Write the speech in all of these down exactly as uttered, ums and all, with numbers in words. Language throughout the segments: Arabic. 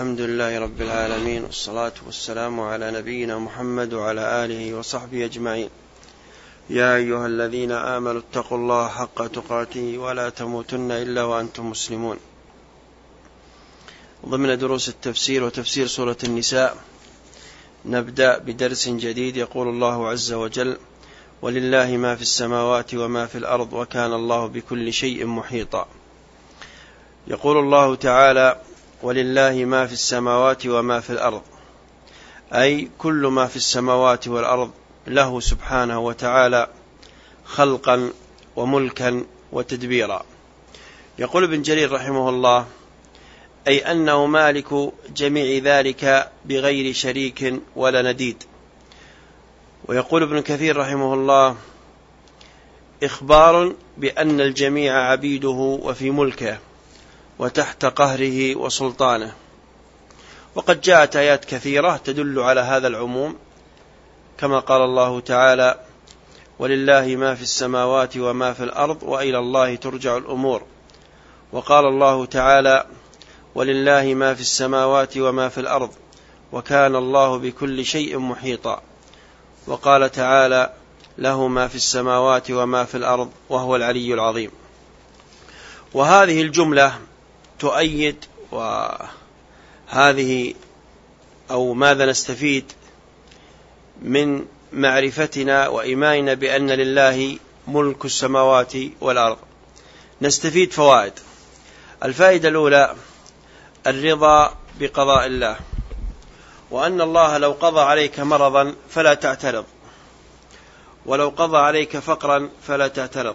الحمد لله رب العالمين، والصلاة والسلام على نبينا محمد وعلى آله وصحبه أجمعين. يا أيها الذين آمنوا اتقوا الله حق تقاته ولا تموتن إلا وأنتم مسلمون. ضمن دروس التفسير وتفسير سورة النساء نبدأ بدرس جديد. يقول الله عز وجل: ولله ما في السماوات وما في الأرض وكان الله بكل شيء محيطا. يقول الله تعالى: ولله ما في السماوات وما في الأرض، أي كل ما في السماوات والأرض له سبحانه وتعالى خلقا وملكا وتدبيرا. يقول ابن جرير رحمه الله: أي أنه مالك جميع ذلك بغير شريك ولا نديد. ويقول ابن كثير رحمه الله: إخبار بأن الجميع عبيده وفي ملكه وتحت قهره وسلطانه. وقد جاءت آيات كثيرة تدل على هذا العموم، كما قال الله تعالى: ولله ما في السماوات وما في الأرض وإلى الله ترجع الأمور. وقال الله تعالى: ولله ما في السماوات وما في الأرض وكان الله بكل شيء محيطا. وقال تعالى: له ما في السماوات وما في الأرض وهو العلي العظيم. وهذه الجملة تؤيد، وهذه أو ماذا نستفيد من معرفتنا وإيماننا بأن لله ملك السماوات والأرض؟ نستفيد فوائد. الفائدة الأولى: الرضا بقضاء الله، وأن الله لو قضى عليك مرضا فلا تعترض، ولو قضى عليك فقرا فلا تعترض،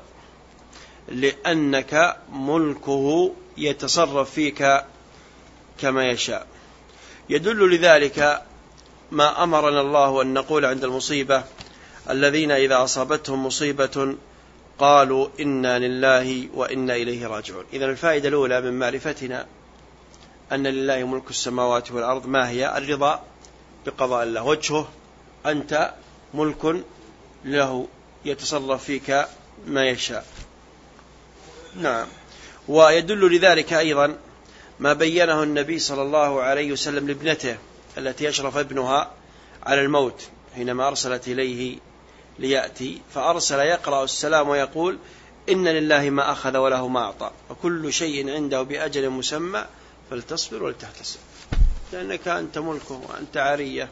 لأنك ملكه يتصرف فيك كما يشاء. يدل لذلك ما أمرنا الله أن نقول عند المصيبة: الذين إذا أصابتهم مصيبة قالوا إنا لله وإنا إليه راجعون. إذن الفائدة الأولى من معرفتنا أن لله ملك السماوات والأرض ما هي؟ الرضا بقضاء الله. وجهه: أنت ملك له يتصرف فيك ما يشاء. نعم. ويدل لذلك أيضا ما بينه النبي صلى الله عليه وسلم لابنته التي أشرف ابنها على الموت حينما أرسلت إليه ليأتي، فأرسل يقرأ السلام ويقول: إن لله ما أخذ وله ما أعطى وكل شيء عنده بأجل مسمى فلتصبر ولتحتسب، لأنك أنت ملكه وأنت عارية.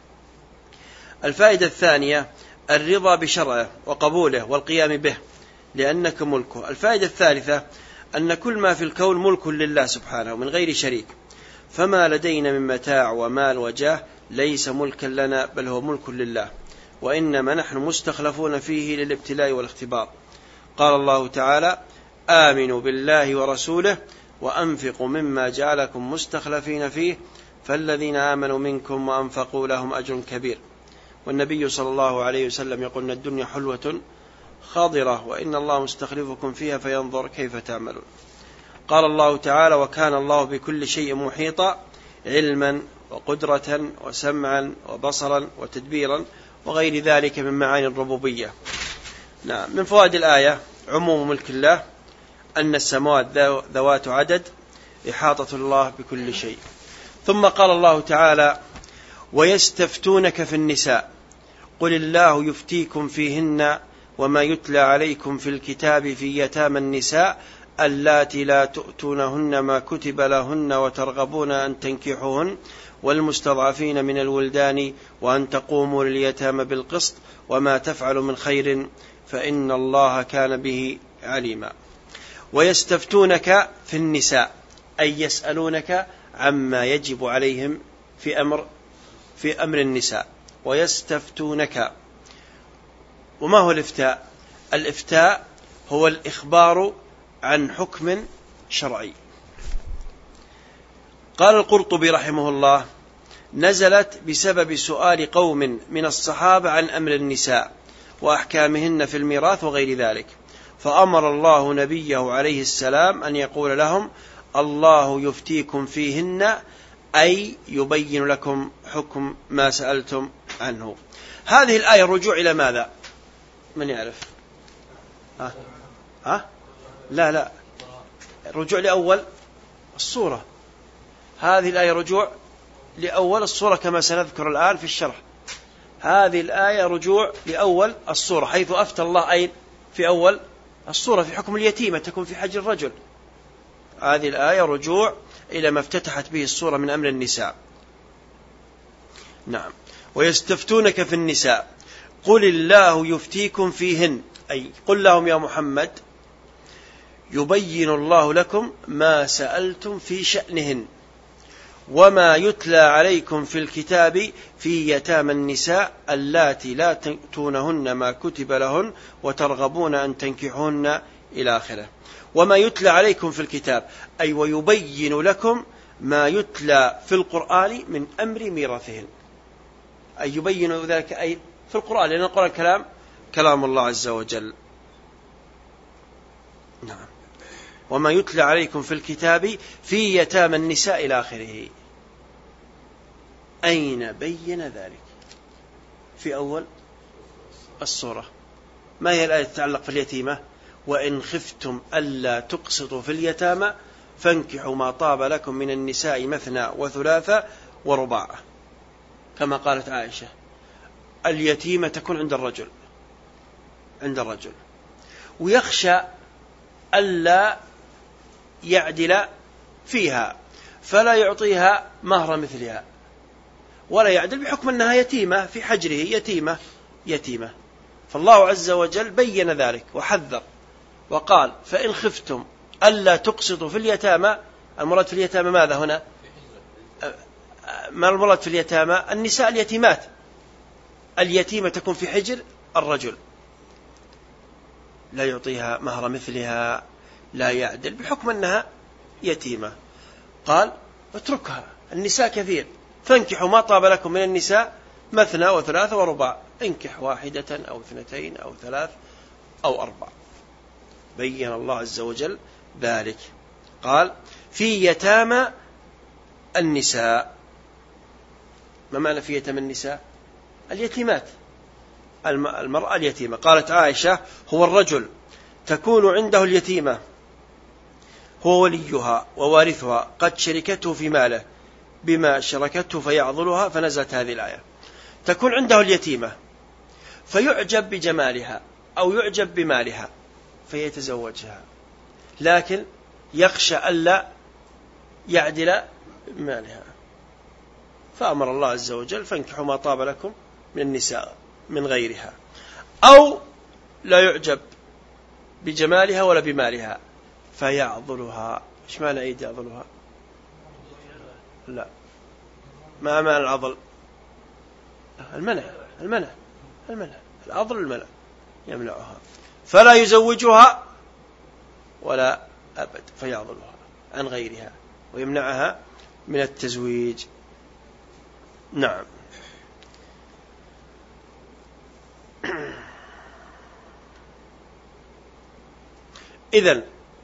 الفائدة الثانية: الرضا بشرعه وقبوله والقيام به لأنك ملكه. الفائدة الثالثة: أن كل ما في الكون ملك لله سبحانه من غير شريك، فما لدينا من متاع ومال وجاه ليس ملكا لنا، بل هو ملك لله، وإنما نحن مستخلفون فيه للابتلاء والاختبار. قال الله تعالى: آمنوا بالله ورسوله وأنفقوا مما جعلكم مستخلفين فيه فالذين آمنوا منكم وأنفقوا لهم أجر كبير. والنبي صلى الله عليه وسلم يقول: إن الدنيا حلوة خاضرة وإن الله مستخلفكم فيها فينظر كيف تعملون. قال الله تعالى: وكان الله بكل شيء محيطا، علما وقدرة وسمعا وبصرا وتدبيرا وغير ذلك من معاني الربوبية. نعم. من فوائد الآية عموم ملك الله، أن السماوات ذوات عدد، إحاطة الله بكل شيء. ثم قال الله تعالى: ويستفتونك في النساء قل الله يفتيكم فيهن وما يتلى عليكم في الكتاب في يتامى النساء اللاتي لا تؤتونهن ما كتب لهن وترغبون أن تنكحوهن والمستضعفين من الولدان وأن تقوموا لليتامى بالقسط وما تفعلوا من خير فإن الله كان به عليما. ويستفتونك في النساء، أي يسألونك عما يجب عليهم في أمر في أمر النساء. ويستفتونك. وما هو الإفتاء؟ الإفتاء هو الإخبار عن حكم شرعي. قال القرطبي رحمه الله: نزلت بسبب سؤال قوم من الصحابة عن أمر النساء وأحكامهن في الميراث وغير ذلك، فأمر الله نبيه عليه السلام أن يقول لهم: الله يفتيكم فيهن، أي يبين لكم حكم ما سألتم عنه. هذه الآية الرجوع إلى ماذا؟ من يعرف؟ ها؟ ها؟ لا لا، الرجوع لأول الصورة. هذه الآية رجوع لأول الصورة كما سنذكر الآن في الشرح. هذه الآية رجوع لأول الصورة، حيث أفتى الله أين في أول الصورة في حكم اليتيمة تكون في حجر الرجل. هذه الآية رجوع إلى ما افتتحت به الصورة من أمر النساء. نعم. ويستفتونك في النساء قل الله يفتيكم فيهن، أي قل لهم يا محمد يبين الله لكم ما سألتم في شأنهن وما يتلى عليكم في الكتاب في يتامى النساء اللاتي لا تؤتونهن ما كتب لهن وترغبون أن تنكحوهن إلى آخره. وما يتلى عليكم في الكتاب أي ويبين لكم ما يتلى في القرآن من أمر ميراثهن، أي يبين ذلك أي في القرآن، لأن القرآن كلام كلام الله عز وجل. نعم. وما يتلى عليكم في الكتاب في يتامى النساء إلى آخره. أين بين ذلك؟ في أول السورة. ما هي الآية تتعلق في اليتيمة؟ وإن خفتم ألا تقسطوا في اليتامى فانكحوا ما طاب لكم من النساء مثنى وثلاثة ورباع، كما قالت عائشة اليتيمة تكون عند الرجل عند الرجل ويخشى ألا يعدل فيها فلا يعطيها مهر مثلها ولا يعدل بحكم أنها يتيمة في حجره، يتيمة يتيمة فالله عز وجل بين ذلك وحذر وقال فإن خفتم ألا تقسطوا في اليتامى. المراد في اليتامى ماذا هنا؟ ما المراد في اليتامى؟ النساء اليتيمات. اليتيمة تكون في حجر الرجل لا يعطيها مهر مثلها لا يعدل بحكم أنها يتيمة. قال اتركها، النساء كثير، فانكحوا ما طاب لكم من النساء مثنى وثلاثة ورباع، انكح واحدة أو اثنتين أو ثلاث أو أربع. بين الله عز وجل ذلك. قال في يتامى النساء. ما معنى في يتامى النساء؟ اليتيمات، المرأة اليتيمة. قالت عائشة هو الرجل تكون عنده اليتيمة هو وليها ووارثها قد شركته في ماله بما شركته فيعضلها، فنزلت هذه الآية. تكون عنده اليتيمة فيعجب بجمالها أو يعجب بمالها فيتزوجها، لكن يخشى ألا يعدل مالها، فأمر الله عز وجل فانكحوا ما طاب لكم من النساء من غيرها. أو لا يعجب بجمالها ولا بمالها فيعضلها. إيش معنى أيدي يعضلها؟ لا، ما معنى العضل؟ المنع المنع المنع العضل المنع يمنعها، فلا يزوجها ولا أبد فيعضلها عن غيرها ويمنعها من التزويج. نعم. إذن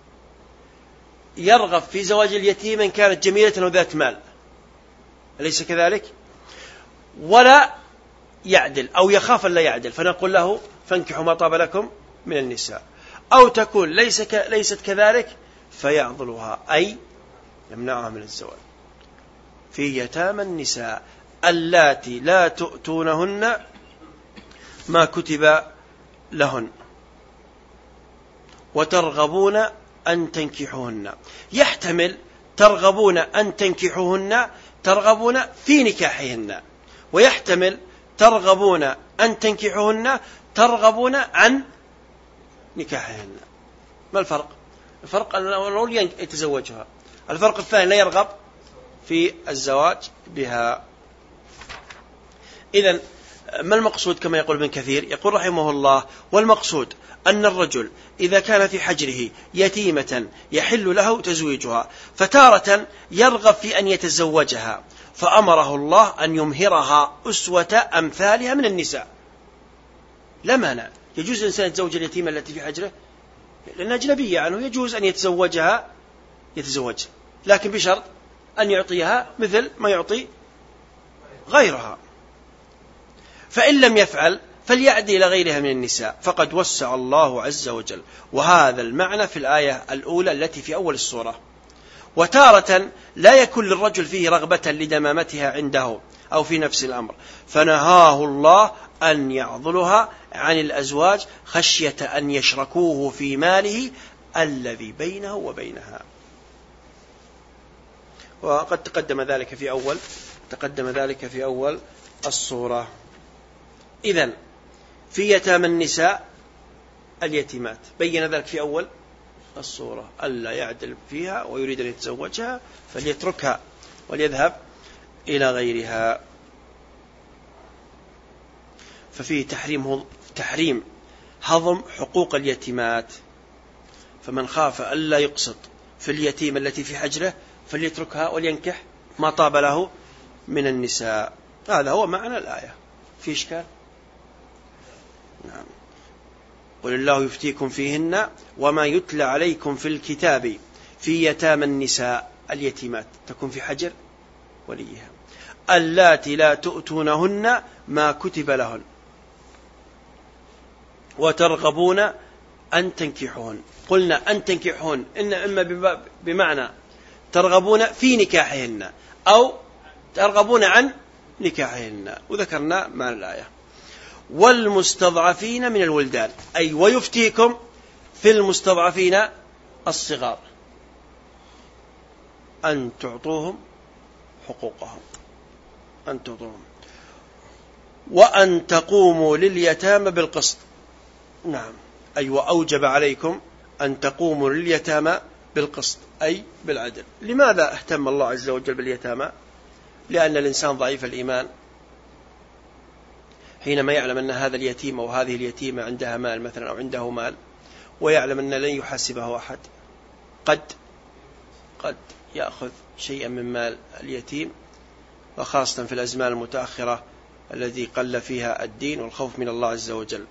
يرغب في زواج اليتيم إن كانت جميلة وذات مال، أليس كذلك؟ ولا يعدل أو يخاف أن لا يعدل، فنقول له فانكحوا ما طاب لكم من النساء. أو تكون ليس ك... ليست كذلك فيعضلها أي يمنعها من الزواج. في يتامى النساء اللاتي لا تؤتونهن ما كتب لهن وترغبون أن تنكحوهن. يحتمل ترغبون أن تنكحوهن ترغبون في نكاحهن، ويحتمل ترغبون أن تنكحوهن ترغبون عن نكاحهن. ما الفرق؟ الفرق أن الأول يتزوجها، الفرق الثاني لا يرغب في الزواج بها. إذن ما المقصود كما يقول ابن كثير؟ يقول رحمه الله والمقصود أن الرجل إذا كان في حجره يتيمة يحل له تزويجها، فتارة يرغب في أن يتزوجها فأمره الله أن يمهرها أسوة أمثالها من النساء. لا مانع، يجوز الإنسان يتزوج اليتيمة التي في حجره لأنها أجنبية عنه، يجوز أن يتزوجها يتزوجها لكن بشرط أن يعطيها مثل ما يعطي غيرها. فإن لم يفعل فليعدي إلى غيرها من النساء فقد وسع الله عز وجل. وهذا المعنى في الآية الأولى التي في أول السورة. وتارة لا يكون للرجل فيه رغبة لدمامتها عنده أو في نفس الأمر، فنهاه الله أن يعضلها عن الأزواج خشية أن يشركوه في ماله الذي بينه وبينها. وقد تقدم ذلك في أول تقدم ذلك في أول الصورة. إذن في يتامى النساء اليتيمات بين ذلك في أول الصورة، ألا يعدل فيها ويريد أن يتزوجها فليتركها وليذهب إلى غيرها. ففيه تحريم تحريم هضم حقوق اليتيمات، فمن خاف ألا يقسط في اليتيم التي في حجره فليتركها ولينكح ما طاب له من النساء. هذا هو معنى الآية. في إشكال؟ نعم. قل الله يفتيكم فيهن وما يتلى عليكم في الكتاب في يتامى النساء اليتيمات تكون في حجر وليها اللاتي لا تؤتونهن ما كتب لهن وترغبون أن تنكحوهن. قلنا أن تنكحوهن إن إما بمعنى ترغبون في نكاحهن أو ترغبون عن نكاحهن، وذكرنا معنى الآية. والمستضعفين من الولدان، أي ويفتيكم في المستضعفين الصغار أن تعطوهم حقوقهم أن تعطوهم وأن تقوموا لليتامى بالقسط. نعم، أي وأوجب عليكم أن تقوموا لليتامى بالقسط أي بالعدل. لماذا اهتم الله عز وجل باليتامى؟ لأن الإنسان ضعيف الإيمان حينما يعلم أن هذا اليتيم أو هذه اليتيمة عندها مال مثلا أو عنده مال، ويعلم أن لن يحاسبه أحد، قد قد يأخذ شيئا من مال اليتيم، وخاصة في الأزمان المتأخرة التي قل فيها الدين والخوف من الله عز وجل.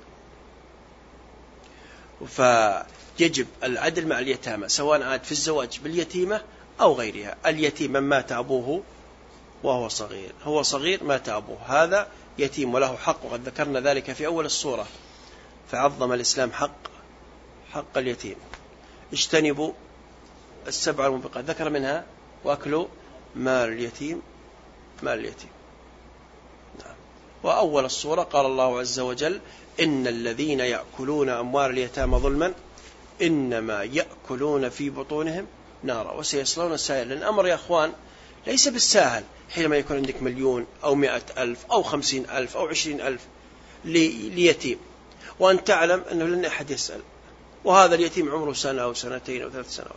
فيجب العدل مع اليتامى سواء عاد في الزواج باليتيمة أو غيرها. اليتيم من مات أبوه وهو صغير، هو صغير مات أبوه، هذا يتيم وله حق، وقد ذكرنا ذلك في أول السورة. فعظم الإسلام حق حق اليتيم. اجتنبوا السبع الموبقات، ذكر منها وأكلوا مال اليتيم مال اليتيم. نعم. وأول السورة قال الله عز وجل إن الذين يأكلون أموال اليتامى ظلما إنما يأكلون في بطونهم نارا وسيصلون سعيرا. لأن الأمر يا أخوان ليس بالساهل حينما يكون عندك مليون أو مئة ألف أو خمسين ألف أو عشرين ألف ليتيم، وأن تعلم أنه لن أحد يسأل، وهذا اليتيم عمره سنة أو سنتين أو ثلاث سنوات.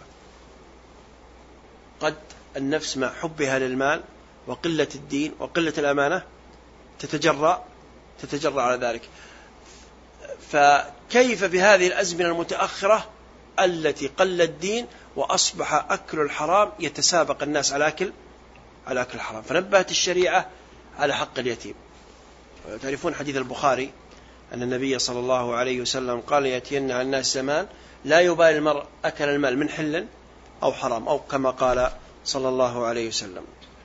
قد النفس مع حبها للمال وقلة الدين وقلة الأمانة تتجرأ تتجرأ على ذلك. فكيف بهذه الأزمنة المتأخرة التي قل الدين وأصبح أكل الحرام يتسابق الناس على أكل على أكل الحرام؟ فنبهت الشريعة على حق اليتيم. تعرفون حديث البخاري أن النبي صلى الله عليه وسلم قال يأتين على الناس زمان لا يبالي المرء أكل المال من حل أو حرام، أو كما قال صلى الله عليه وسلم.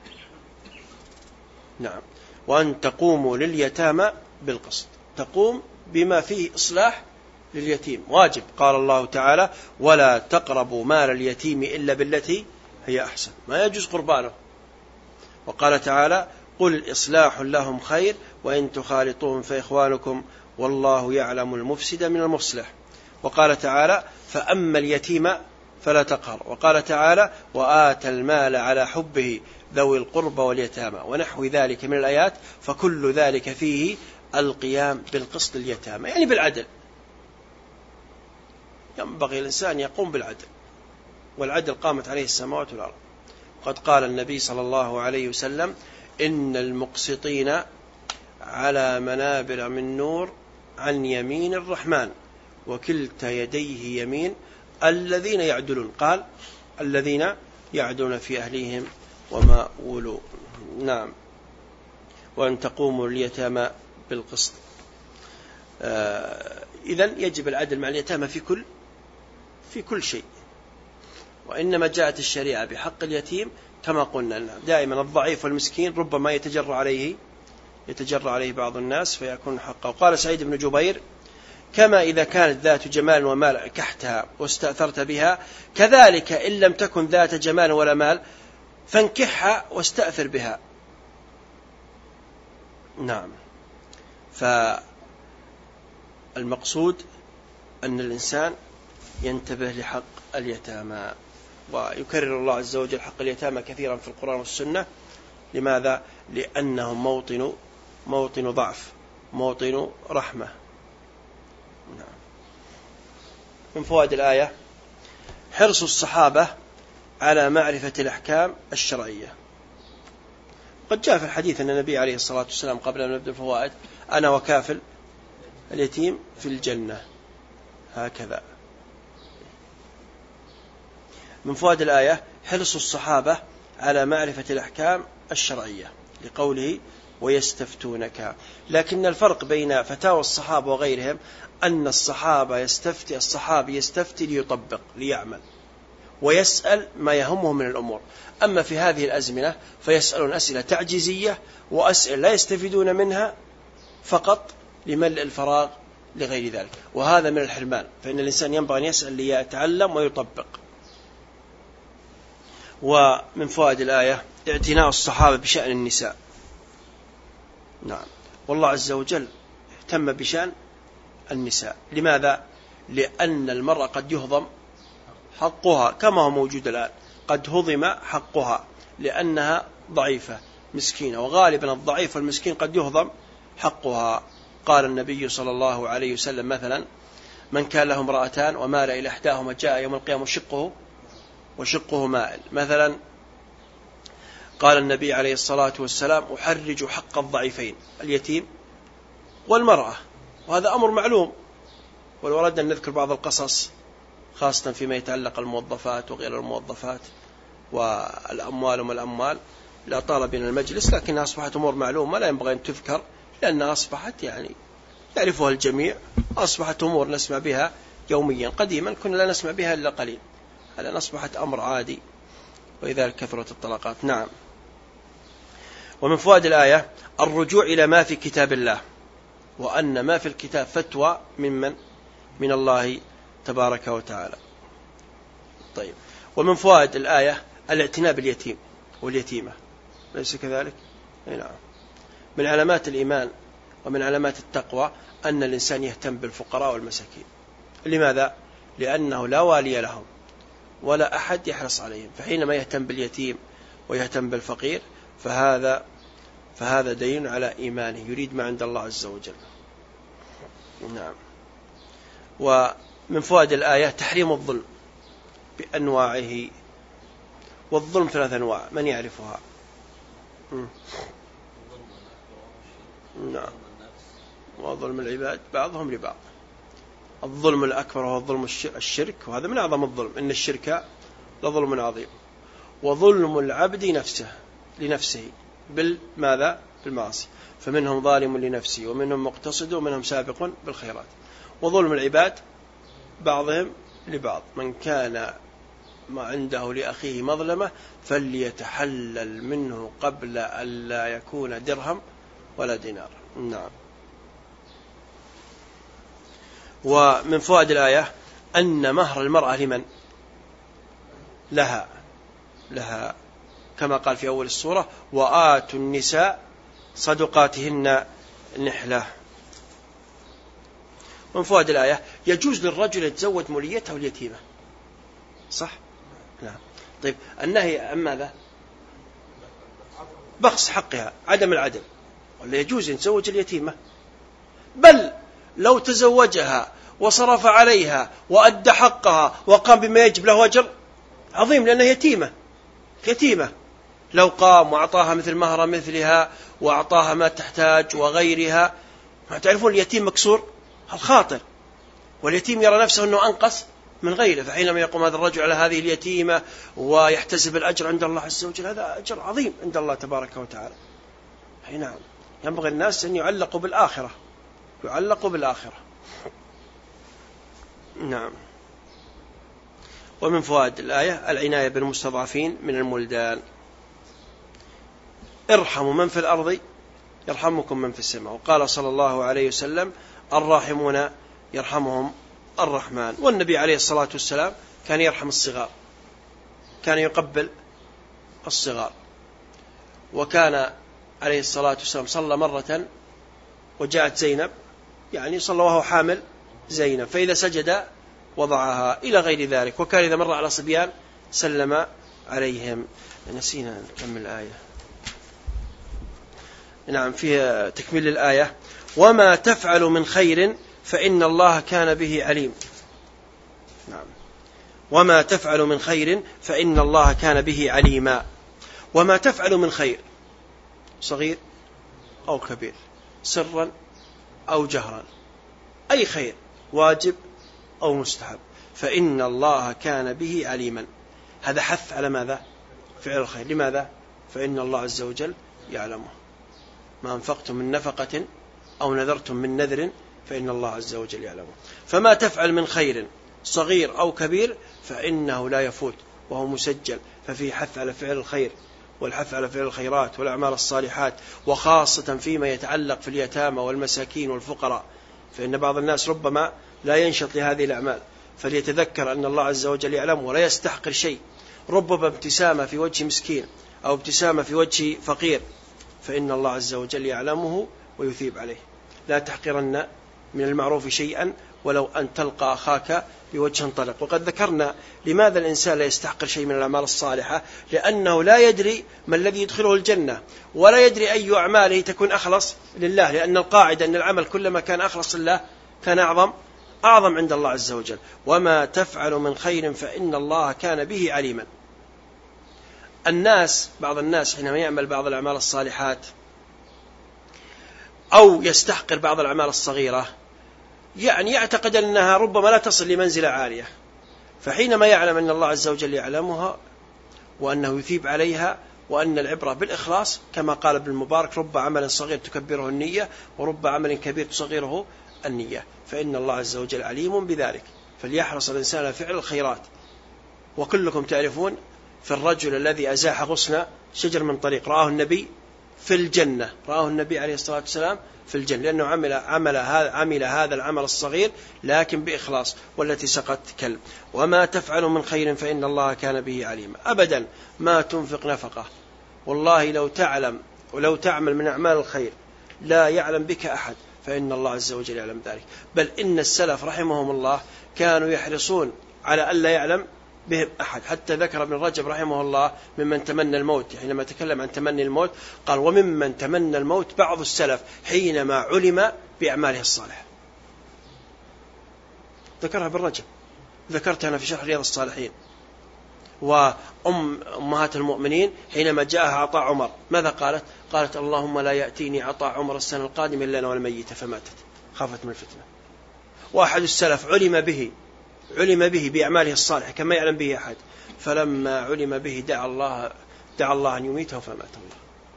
نعم. وأن تقوموا لليتامى بالقسط، تقوم بما فيه إصلاح لليتيم، واجب. قال الله تعالى ولا تقربوا مال اليتيم إلا بالتي هي أحسن، ما يجوز قربانه. وقال تعالى قل إصلاح لهم خير وإن تخالطوهم فإخوانكم والله يعلم المفسد من المصلح. وقال تعالى فأما اليتيم فلا تقهر. وقال تعالى وآتى المال على حبه ذوي القربى واليتامى ونحو ذلك من الآيات. فكل ذلك فيه القيام بالقسط اليتامى، يعني بالعدل. ينبغي الإنسان يقوم بالعدل، والعدل قامت عليه السماوات والأرض. قد قال النبي صلى الله عليه وسلم إن المقسطين على منابر من نور عن يمين الرحمن وكلتا يديه يمين الذين يعدلون. قال الذين يعدلون في أهليهم وما ولوا. نعم. وأن تقوموا اليتامى بالقسط. آه إذن يجب العدل مع اليتامى في كل في كل شيء. وإنما جاءت الشريعة بحق اليتيم كما قلنا دائما الضعيف والمسكين ربما يتجرأ عليه يتجرأ عليه بعض الناس فيكون حقه. وقال سعيد بن جبير كما إذا كانت ذات جمال ومال كحتها واستأثرت بها، كذلك إن لم تكن ذات جمال ولا مال فانكحها واستأثر بها. نعم. فالمقصود أن الإنسان ينتبه لحق اليتامى، ويكرر الله عز وجل حق اليتامى كثيرا في القرآن والسنة. لماذا؟ لأنهم موطن موطن ضعف، موطن رحمة. نعم. من فوائد الآية حرص الصحابة على معرفة الأحكام الشرعية. قد جاء في الحديث أن النبي عليه الصلاة والسلام قبل أن نبدأ الفوائد: أنا وكافل اليتيم في الجنة، هكذا. من فوائد الآية حرص الصحابة على معرفة الأحكام الشرعية لقوله ويستفتونك. لكن الفرق بين فتاوى الصحابة وغيرهم أن الصحابة يستفتي الصحابي يستفتي ليطبق ليعمل ويسأل ما يهمه من الأمور. أما في هذه الأزمنة فيسألون أسئلة تعجيزية وأسئلة لا يستفيدون منها فقط لملء الفراغ لغير ذلك، وهذا من الحرمان. فإن الإنسان ينبغي أن يسأل ليتعلم ويطبق. ومن فوائد الآية اعتناء الصحابة بشأن النساء. نعم. والله عز وجل اهتم بشأن النساء. لماذا؟ لأن المرأة قد يهضم حقها كما هو موجود الآن، قد هضم حقها لأنها ضعيفة مسكينة، وغالبا الضعيف والمسكين قد يهضم حقها. قال النبي صلى الله عليه وسلم مثلا: من كان له امرأتان ومال إلى إحداهما جاء يوم القيامة وشقه وشقه مائل. مثلا قال النبي عليه الصلاة والسلام: أحرج حق الضعيفين اليتيم والمرأة. وهذا أمر معلوم، ولو أردنا أن نذكر بعض القصص خاصة فيما يتعلق الموظفات وغير الموظفات والأموال وما الأموال لا طال بنا المجلس، لكنها أصبحت أمور معلومة لا ينبغي أن تذكر لأنها أصبحت يعني يعرفها الجميع، أصبحت أمور نسمع بها يوميا. قديما كنا لا نسمع بها إلا قليل، الآن أصبحت أمر عادي، ولذلك كثرت الطلاقات. نعم. ومن فوائد الآية الرجوع إلى ما في كتاب الله، وأن ما في الكتاب فتوى ممن من الله تبارك وتعالى. طيب. ومن فوائد الآية الاعتناء باليتيم واليتيمة، ليس كذلك؟ نعم. من علامات الإيمان ومن علامات التقوى أن الإنسان يهتم بالفقراء والمساكين. لماذا؟ لأنه لا والي لهم ولا أحد يحرص عليهم، فحينما يهتم باليتيم ويهتم بالفقير فهذا فهذا دليل على إيمانه، يريد ما عند الله عز وجل. نعم. ومن فوائد الآية تحريم الظلم بأنواعه، والظلم ثلاث أنواع، من يعرفها؟ م. نعم. وظلم العباد بعضهم لبعض. الظلم الأكبر هو الظلم الشرك، وهذا من أعظم الظلم، إن الشرك لظلم عظيم. وظلم العبد نفسه لنفسه بالماذا؟ بالمعاصي، فمنهم ظالم لنفسه ومنهم مقتصد ومنهم سابق بالخيرات. وظلم العباد بعضهم لبعض، من كان ما عنده لأخيه مظلمة فليتحلل منه قبل أن لا يكون درهم ولا دينار. نعم. ومن فوائد الآية أن مهر المرأة لمن؟ لها لها كما قال في أول السورة: وآتوا النساء صدقاتهن نحلة. من فوائد الآية يجوز للرجل يتزوج موليته واليتيمة، صح؟ نعم. طيب النهي عن ماذا؟ بخس حقها، عدم العدل، ولا يجوز أن يتزوج اليتيمة؟ بل لو تزوجها وصرف عليها وأدى حقها وقام بما يجب له أجر عظيم، لأنها يتيمة يتيمة لو قام وأعطاها مثل مهر مثلها وأعطاها ما تحتاج وغيرها. ما تعرفون اليتيم مكسور الخاطر، واليتيم يرى نفسه أنه أنقص من غيره، فحينما يقوم هذا الرجل على هذه اليتيمة ويحتسب الأجر عند الله عز وجل هذا أجر عظيم عند الله تبارك وتعالى. أي نعم. ينبغي الناس أن يعلقوا بالآخرة يعلقوا بالآخرة. نعم. ومن فوائد الآية العناية بالمستضعفين من المولدان. ارحموا من في الأرض يرحمكم من في السماء. وقال صلى الله عليه وسلم: الراحمون يرحمهم الرحمن. والنبي عليه الصلاة والسلام كان يرحم الصغار، كان يقبل الصغار. وكان عليه الصلاة والسلام صلى مرة وجاءت زينب، يعني صلى وهو حامل زينب، فإذا سجد وضعها إلى غير ذلك. وكان إذا مر على صبيان سلم عليهم. نسينا نكمل الآية. نعم، فيها تكميل الآية: وما تفعل من خير فإن الله كان به عليم. نعم، وما تفعل من خير فإن الله كان به عليما. وما تفعل من خير، صغير أو كبير، سرا أو جهرا، أي خير واجب أو مستحب، فإن الله كان به عليما. هذا حث على ماذا؟ فعل الخير. لماذا؟ فإن الله عز وجل يعلمه. ما أنفقتم من نفقة أو نذرتم من نذر فإن الله عز وجل يعلمه. فما تفعل من خير صغير أو كبير فإنه لا يفوت وهو مسجل. ففيه حث على فعل الخير والحث على فعل الخيرات والأعمال الصالحات، وخاصة فيما يتعلق في اليتامى والمساكين والفقراء، فإن بعض الناس ربما لا ينشط لهذه الأعمال، فليتذكر أن الله عز وجل يعلمه ولا يستحقر شيء. ربما ابتسامة في وجه مسكين أو ابتسامة في وجه فقير، فإن الله عز وجل يعلمه ويثيب عليه. لا تحقرن من المعروف شيئا ولو أن تلقى أخاك بوجه طلق. وقد ذكرنا لماذا الإنسان لا يستحقر شيء من الأعمال الصالحة، لأنه لا يدري ما الذي يدخله الجنة، ولا يدري أي أعماله تكون أخلص لله، لأن القاعدة أن العمل كلما كان أخلص لله كان أعظم أعظم عند الله عز وجل. وما تفعل من خير فإن الله كان به عليما. الناس بعض الناس حينما يعمل بعض الأعمال الصالحات أو يستحقر بعض الأعمال الصغيرة، يعني يعتقد أنها ربما لا تصل لمنزلة عالية، فحينما يعلم أن الله عز وجل يعلمها وأنه يثيب عليها وأن العبرة بالإخلاص، كما قال ابن المبارك: رب عمل صغير تكبره النية ورب عمل كبير تصغيره النية، فإن الله عز وجل عليم بذلك. فليحرص الإنسان على فعل الخيرات. وكلكم تعرفون في الرجل الذي أزاح غصن شجر من طريق، رآه النبي في الجنة، رآه النبي عليه الصلاة والسلام في الجنة، لأنه عمل, عمل, هذا, عمل هذا العمل الصغير لكن بإخلاص. والتي سقت كلب. وما تفعل من خير فإن الله كان به عليما. أبدا ما تنفق نفقة، والله لو تعلم ولو تعمل من أعمال الخير لا يعلم بك أحد، فإن الله عز وجل يعلم ذلك. بل إن السلف رحمهم الله كانوا يحرصون على ألا يعلم بهم أحد. حتى ذكر ابن رجب رحمه الله ممن تمنى الموت، حينما تكلم عن تمني الموت قال: وممن تمنى الموت بعض السلف حينما علم بأعماله الصالحة. ذكرها ابن رجب، ذكرتها أنا في شرح رياض الصالحين. وأم أمهات المؤمنين حينما جاءها عطاء عمر ماذا قالت؟ قالت: اللهم لا يأتيني عطاء عمر السنة القادمة إلا أنا والميتة، فماتت خافت من الفتنة. وأحد السلف علم به علم به بأعماله الصالحة كما يعلم به أحد، فلما علم به دعا الله دعا الله أن يميته فمات الله.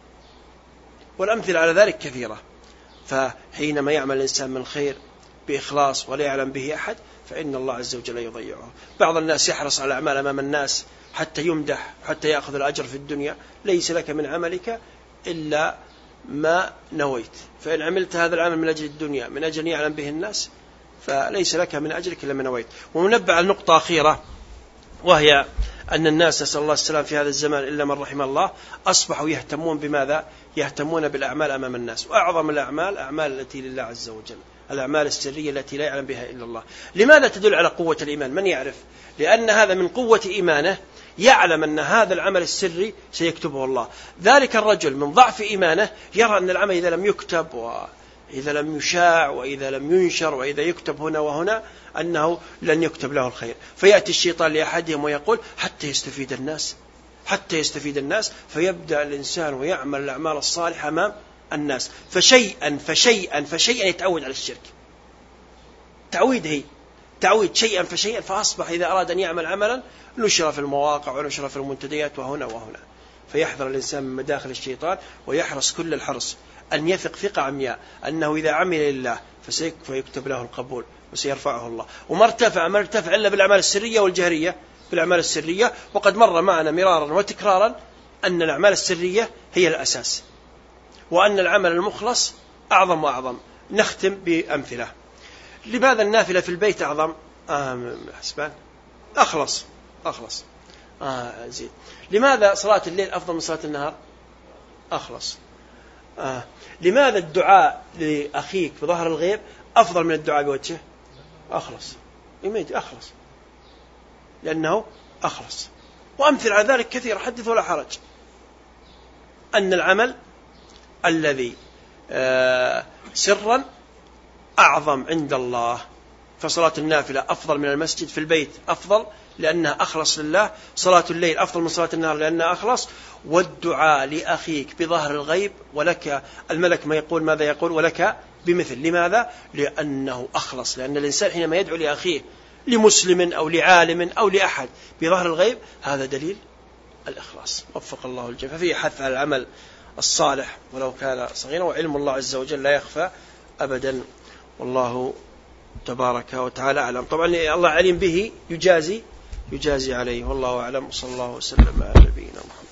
والأمثلة على ذلك كثيرة. فحينما يعمل الإنسان من خير بإخلاص ولا يعلم به أحد فإن الله عز وجل يضيعه. بعض الناس يحرص على الأعمال أمام الناس حتى يمدح حتى يأخذ الأجر في الدنيا. ليس لك من عملك إلا ما نويت، فإن عملت هذا العمل من أجل الدنيا من أجل يعلم به الناس فليس لك من أجلك إلا ما نويت. ومنبه على النقطة أخيرة، وهي أن الناس نسأل الله السلام في هذا الزمان إلا من رحم الله أصبحوا يهتمون بماذا؟ يهتمون بالأعمال أمام الناس. وأعظم الأعمال أعمال التي لله عز وجل، الأعمال السرية التي لا يعلم بها إلا الله. لماذا تدل على قوة الإيمان؟ من يعرف؟ لأن هذا من قوة إيمانه يعلم أن هذا العمل السري سيكتبه الله. ذلك الرجل من ضعف إيمانه يرى أن العمل إذا لم يكتب وإذا لم يشاع وإذا لم ينشر وإذا يكتب هنا وهنا أنه لن يكتب له الخير. فيأتي الشيطان لأحدهم ويقول: حتى يستفيد الناس حتى يستفيد الناس فيبدأ الإنسان ويعمل الأعمال الصالحة أمام الناس، فشيئا فشيئا فشيئا يتعود على الشرك. تعويد هي تعويد شيئا فشيئا، فأصبح إذا أراد أن يعمل عملا نشر في المواقع ونشر في المنتديات وهنا وهنا. فيحذر الإنسان من مداخل الشيطان ويحرص كل الحرص أن يثق ثقة عمياء أنه إذا عمل لله فسيكتب له القبول وسيرفعه الله. وما ارتفع ما ارتفع إلا بالأعمال السرية والجهرية. بالأعمال السرية، وقد مر معنا مرارا وتكرارا أن الأعمال السرية هي الأساس، وأن العمل المخلص أعظم وأعظم. نختم بأمثلة. لماذا النافلة في البيت أعظم؟ آه حسبان أخلص أخلص آه زين. لماذا صلاة الليل أفضل من صلاة النهار؟ أخلص. آه. لماذا الدعاء لأخيك بظهر الغيب أفضل من الدعاء بوجهه؟ أخلص. يميت أخلص، لأنه أخلص. وأمثل على ذلك كثير، حدث ولا حرج، أن العمل الذي آه سرا أعظم عند الله، فصلاة النافلة أفضل من المسجد، في البيت أفضل لأنها أخلص لله، صلاة الليل أفضل من صلاة النهار لأنها أخلص، والدعاء لأخيك بظهر الغيب ولك الملك ما يقول ماذا يقول ولك بمثل. لماذا؟ لأنه أخلص، لأن الإنسان حينما يدعو لأخيه لمسلم أو لعالم أو لأحد بظهر الغيب هذا دليل الإخلاص. وفق الله الجميع. ففيه حث على العمل الصالح ولو كان صغيرا، وعلم الله عز وجل لا يخفى أبدا، والله تبارك وتعالى أعلم. طبعا الله عليم به يجازي يجازي عليه، والله أعلم. صلى الله وسلم على نبينا محمد.